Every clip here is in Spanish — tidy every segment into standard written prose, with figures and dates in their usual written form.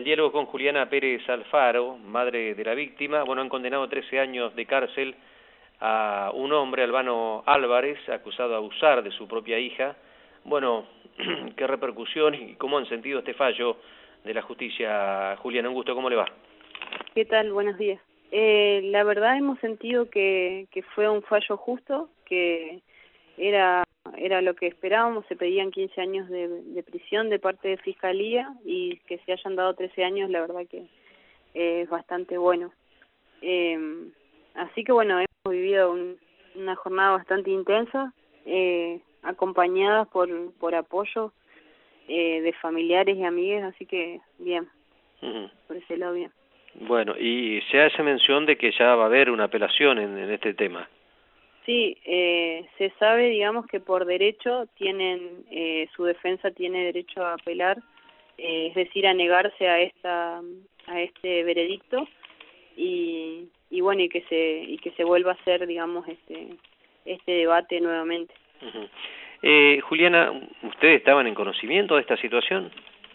el diálogo con Juliana Pérez Alfaro, madre de la víctima. Bueno, han condenado 13 años de cárcel a un hombre, Albano Álvarez, acusado de abusar de su propia hija. Bueno, ¿qué repercusión y cómo han sentido este fallo de la justicia? Juliana, un gusto, ¿cómo le va? ¿Qué tal? Buenos días. La verdad hemos sentido que fue un fallo justo, que era lo que esperábamos. Se pedían 15 años de prisión de parte de Fiscalía y que se hayan dado 13 años, la verdad que es bastante bueno. Así que bueno, hemos vivido una jornada bastante intensa, acompañadas por apoyo de familiares y amigas, así que bien, por ese lado bien. Bueno, y se hace mención de que ya va a haber una apelación en este tema. Sí, se sabe, digamos, que por derecho tienen, su defensa tiene derecho a apelar, es decir, a negarse a este veredicto y bueno, y que se vuelva a hacer, digamos, este debate nuevamente. Juliana, ¿ustedes estaban en conocimiento de esta situación?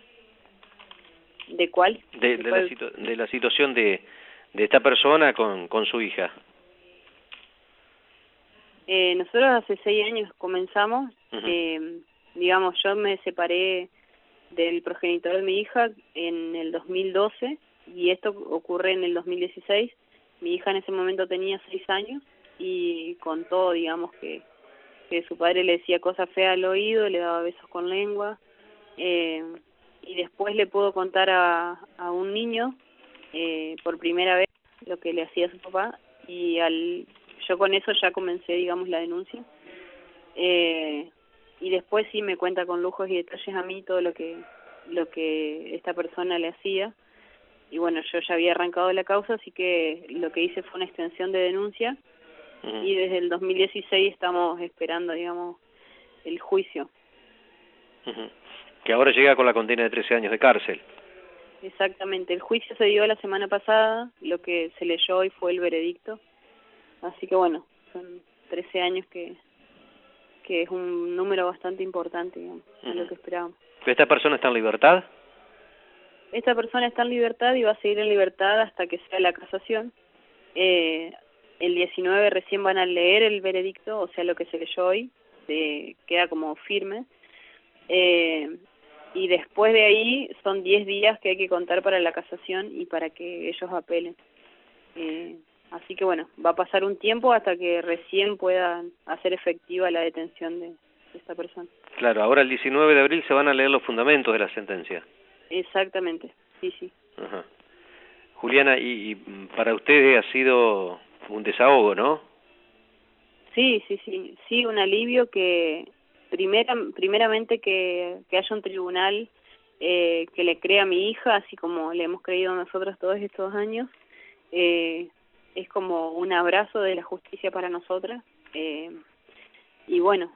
¿De cuál? De la situación de esta persona con su hija. Nosotros hace 6 años comenzamos, digamos, yo me separé del progenitor de mi hija en el 2012 y esto ocurre en el 2016. Mi hija en ese momento tenía 6 años y contó, digamos, que su padre le decía cosas feas al oído, le daba besos con lengua, y después le pudo contar a un niño por primera vez lo que le hacía a su papá y yo con eso ya comencé, digamos, la denuncia. Y después sí me cuenta con lujos y detalles a mí todo lo que esta persona le hacía. Y bueno, yo ya había arrancado la causa, así que lo que hice fue una extensión de denuncia. Y desde el 2016 estamos esperando, digamos, el juicio. Que ahora llega con la condena de 13 años de cárcel. Exactamente, el juicio se dio la semana pasada, lo que se leyó hoy fue el veredicto. Así que bueno, son 13 años que es un número bastante importante, digamos, a lo que esperábamos. ¿Esta persona está en libertad? Esta persona está en libertad y va a seguir en libertad hasta que sea la casación. El 19 recién van a leer el veredicto, o sea, lo que se leyó hoy, queda como firme. Y después de ahí son 10 días que hay que contar para la casación y para que ellos apelen. Así que bueno, va a pasar un tiempo hasta que recién puedan hacer efectiva la detención de esta persona. Claro, ahora el 19 de abril se van a leer los fundamentos de la sentencia. Exactamente, sí, sí. Ajá. Juliana, y para ustedes ha sido un desahogo, ¿no? Sí, un alivio que primeramente que haya un tribunal que le crea a mi hija, así como le hemos creído nosotros todos estos años. Es como un abrazo de la justicia para nosotras, y bueno,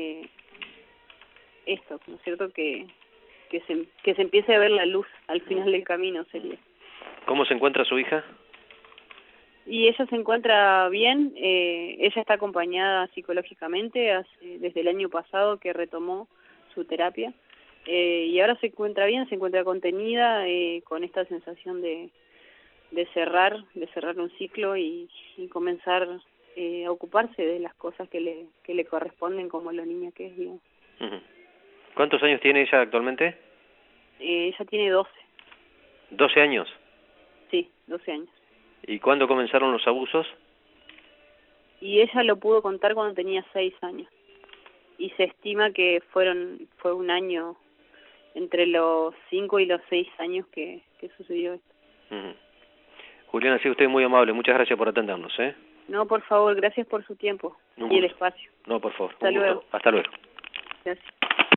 esto, ¿no es cierto?, que se empiece a ver la luz al final del camino sería. ¿Cómo se encuentra su hija? Y ella se encuentra bien, ella está acompañada psicológicamente desde el año pasado que retomó su terapia, y ahora se encuentra bien, se encuentra contenida, con esta sensación de cerrar un ciclo y comenzar a ocuparse de las cosas que le corresponden como la niña que es, digamos. ¿Cuántos años tiene ella actualmente? Ella tiene 12. ¿12 años? Sí, 12 años. ¿Y cuándo comenzaron los abusos? Y ella lo pudo contar cuando tenía 6 años. Y se estima que fue un año entre los 5 y los 6 años que sucedió esto. Juliana, ha sido usted muy amable. Muchas gracias por atendernos, ¿eh? No, por favor, gracias por su tiempo y el espacio. No, por favor. Hasta luego. Hasta luego. Gracias.